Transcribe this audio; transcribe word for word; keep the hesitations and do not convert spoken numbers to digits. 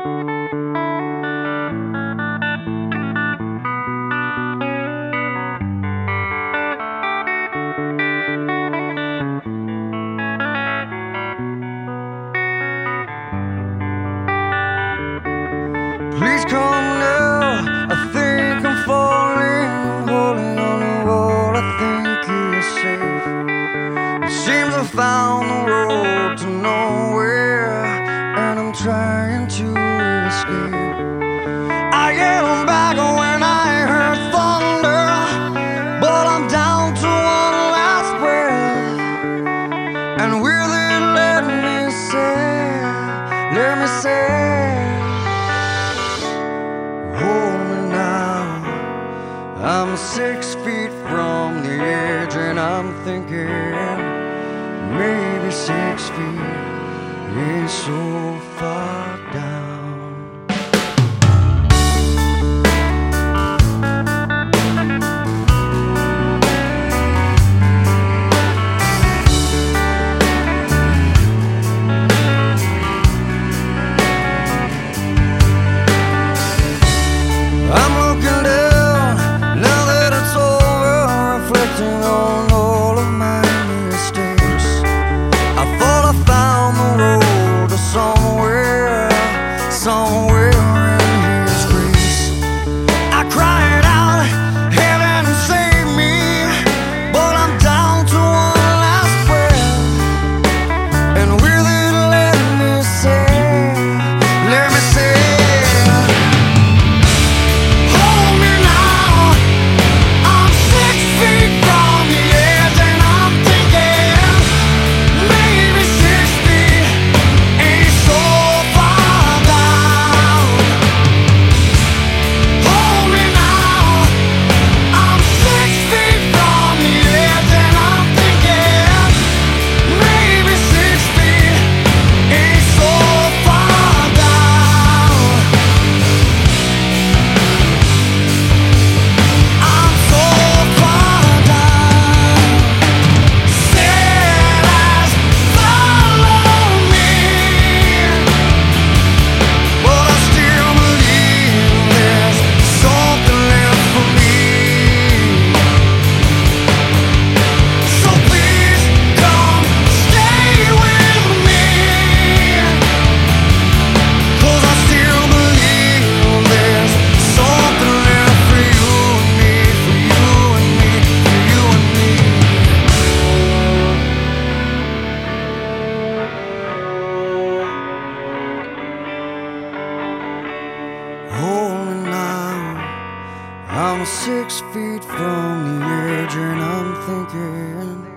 Please come now, I think I'm falling, holding on to what I think is safe. It seems I found the road to nowhere, and I'm trying to escape. I am back when I heard thunder, but I'm down to one last breath. And will it let me say, let me say, hold me now. I'm six feet from the edge, and I'm thinking maybe six feet ain't so far down. Somewhere in His grace, I cried out, heaven save me, but I'm down to one last breath. And will it let me say, let me say, hold me now. I'm six feet from the edge, and I'm thinking maybe six feet ain't so far down. Hold me now, I'm six feet from the edge, and I'm thinking